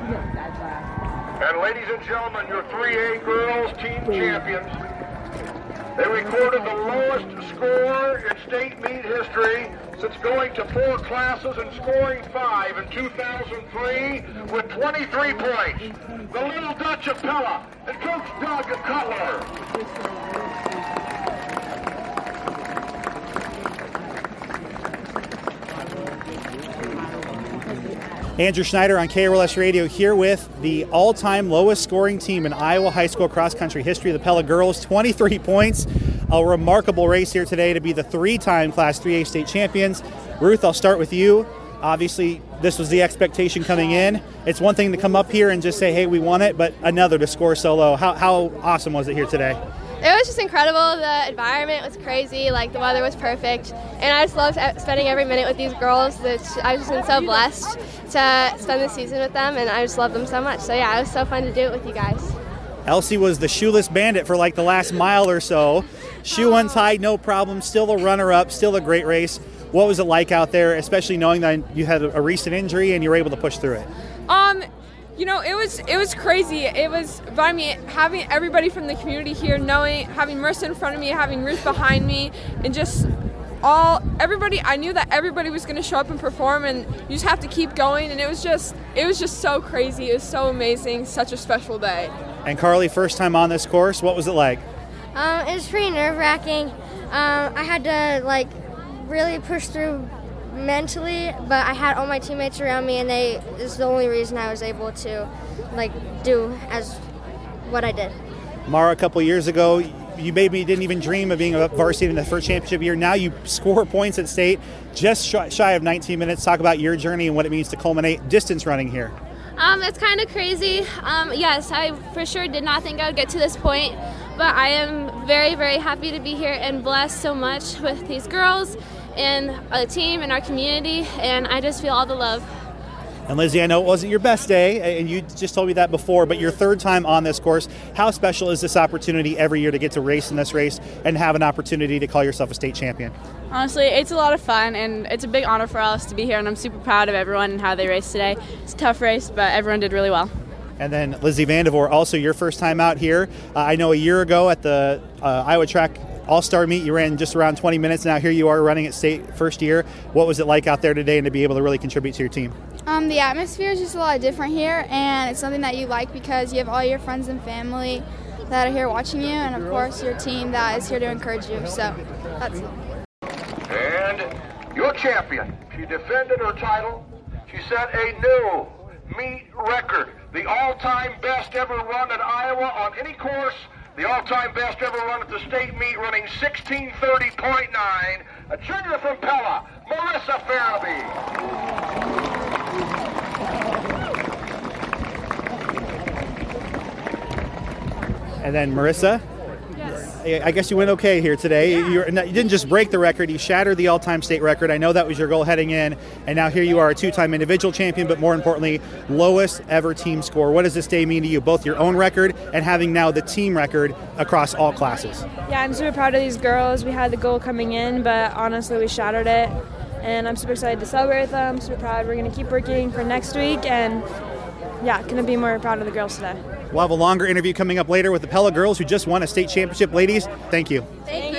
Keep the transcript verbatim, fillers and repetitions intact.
And ladies and gentlemen, your three A girls team champions. They recorded the lowest score in state meet history since going to four classes and scoring five in two thousand three with twenty-three points. The Little Dutch of Pella and Coach Doug Cutler. Andrew Schneider on K R L S Radio here with the all-time lowest scoring team in Iowa high school cross-country history, the Pella girls, twenty-three points. A remarkable race here today to be the three-time Class three A state champions. Ruth, I'll start with you. Obviously, this was the expectation coming in. It's one thing to come up here and just say, hey, we won it, but another to score so low. How, how awesome was it here today? It was just incredible. The environment was crazy. Like, the weather was perfect. And I just loved spending every minute with these girls. I've just been so blessed to spend the season with them, and I just love them so much. So, yeah, it was so fun to do it with you guys. Elsie was the shoeless bandit for like the last mile or so. Shoe untied, no problem. Still a runner-up, still a great race. What was it like out there, especially knowing that you had a recent injury and you were able to push through it? Um, you know, it was it was crazy. It was, I mean, having everybody from the community here, knowing, having Marissa in front of me, having Ruth behind me, and just all everybody. I knew that everybody was going to show up and perform, and you just have to keep going. And it was just it was just so crazy. It was so amazing. Such a special day. And Carly, first time on this course, what was it like? Um, it was pretty nerve-wracking. Um, I had to like really push through mentally, but I had all my teammates around me, and they is the only reason I was able to like do as what I did. Mara, a couple years ago, you maybe didn't even dream of being a varsity in the first championship year. Now you score points at state, just shy of nineteen minutes. Talk about your journey and what it means to culminate distance running here. Um, it's kind of crazy. Um, yes, I for sure did not think I would get to this point, but I am very, very happy to be here and blessed so much with these girls and the team and our community, and I just feel all the love. And Lizzie, I know it wasn't your best day, and you just told me that before, but your third time on this course. How special is this opportunity every year to get to race in this race and have an opportunity to call yourself a state champion? Honestly, it's a lot of fun, and it's a big honor for us to be here, and I'm super proud of everyone and how they raced today. It's a tough race, but everyone did really well. And then Lizzie Vandevoort, also your first time out here. Uh, I know a year ago at the uh, Iowa Track All-Star Meet, you ran just around twenty minutes. Now here you are running at state first year. What was it like out there today and to be able to really contribute to your team? Um, the atmosphere is just a lot different here, and it's something that you like because you have all your friends and family that are here watching you, and of course your team that is here to encourage you. So that's it. And your champion, she defended her title. She set a new meet record, the all-time best ever run at Iowa on any course, the all-time best ever run at the state meet, running sixteen thirty point nine, a junior from Pella, Marissa Farabee. And then Marissa, Yes. I guess you went okay here today. Yeah. You're, you didn't just break the record, you shattered the all-time state record. I know that was your goal heading in, and now here you are, a two-time individual champion, but more importantly, lowest ever team score. What does this day mean to you, both your own record and having now the team record across all classes? Yeah, I'm super proud of these girls. We had the goal coming in, but honestly, we shattered it. And I'm super excited to celebrate with them. Super proud. We're going to keep working for next week, and yeah, going to be more proud of the girls today. We'll have a longer interview coming up later with the Pella girls who just won a state championship. Ladies, thank you. Thank you.